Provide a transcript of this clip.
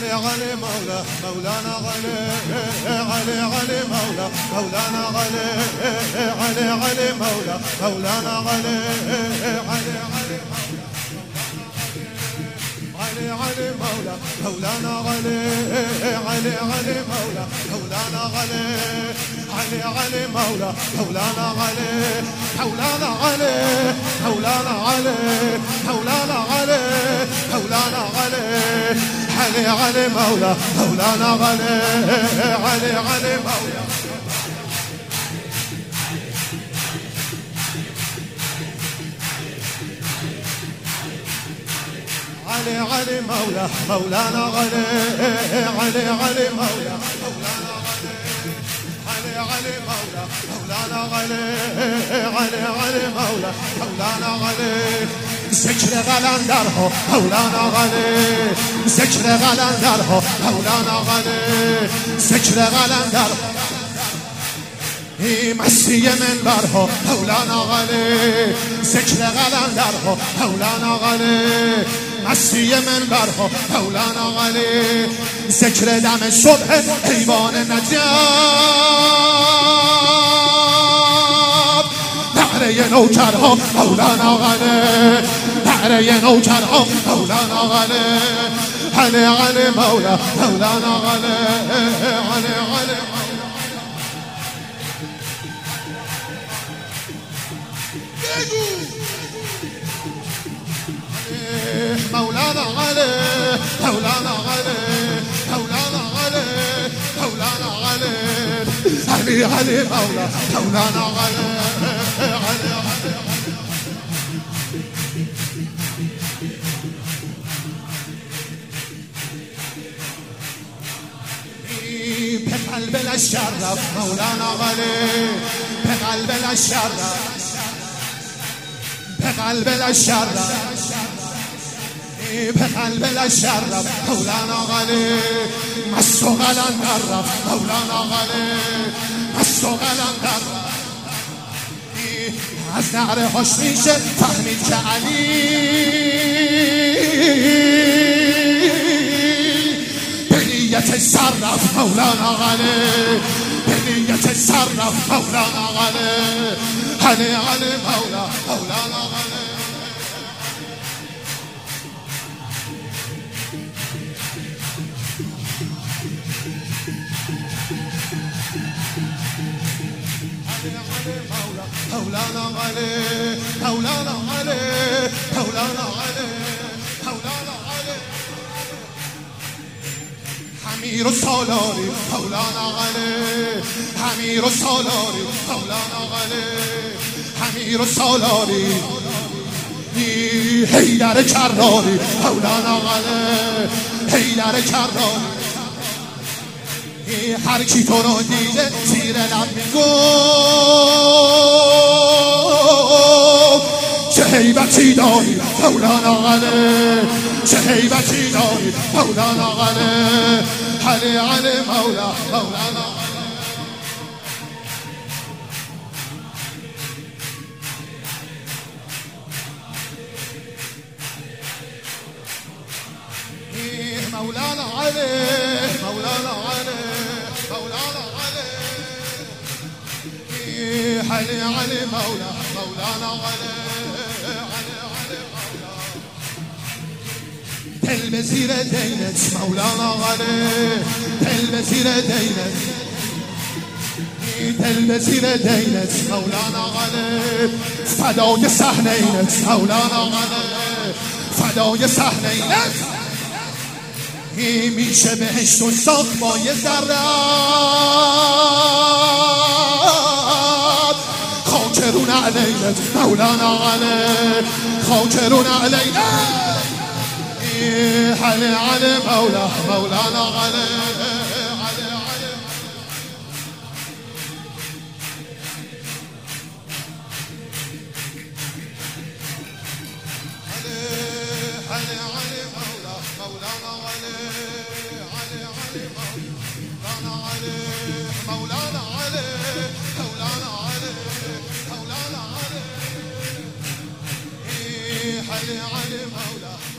علي علي مولا مولانا علي علي علي مولا مولانا علي علي علي مولا مولانا علي علي علي علي علي مولا مولانا علي علي علي مولا مولانا علي علي علي مولا مولانا علي مولانا علي مولانا علي مولانا علي مولانا علي علي علي مولا مولانا علي علي علي مولا علي علي مولا مولانا علي علي علي مولا مولانا علي علي مولا مولانا علي علي علي مولا مولانا علي ذکر قلندرها مولانا علي ذکر قلندرها مولانا علي ذکر قلندرها مستی منبرها مولانا علي ذکر قلندرها مولانا علي مستی منبرها مولانا علي ذکر دم صبح ایوان نجف نعره نوکرها مولانا علي نعره نوکرها مولانا علي علي علي مولا مولانا علي علي علي مولانا علي مولانا علي مولانا علي مولانا علي علي علي مولا مولانا علي علي بقلب الشرف مولانا علي بقلب الشرف بقلب الشرف بقلب الشرف مولانا علي مست و قلندرف مولانا علي مست و قلندرف از نعرهاش میشه فهمید که علی به نیت صرف مولانا علي به نیت صرف مولانا علي علي علي مولا مولانا علي مولانا علي مولانا علي مولانا علي مولانا علي حمير السالاري مولانا علي حمير السالاري مولانا علي حمير السالاري حیدر کراری مولانا علي حیدر کراری هر کی تو رو دیده زیر لب میگفت چه هیبتی داری مولانا علي چه هیبتی داری مولانا علي علي علي مولا مولانا مولانا علي مولانا علي مولانا علي علي علي مولا مولانا علي علي علي مولا دل به زیر دینت مولانا علي دل به زیر دینت دل به زیر دینت مولانا علي فدای صحنینت مولانا علي فدای صحنینت میشه بهشت و ساخت با یه ذره خاکرون علیت مولانا علي خاکرون علیت علي علي مولا مولانا علي علي علي علي علي مولا مولانا علي علي علي مولانا علي مولانا علي مولانا علي مولانا علي علي علي مولا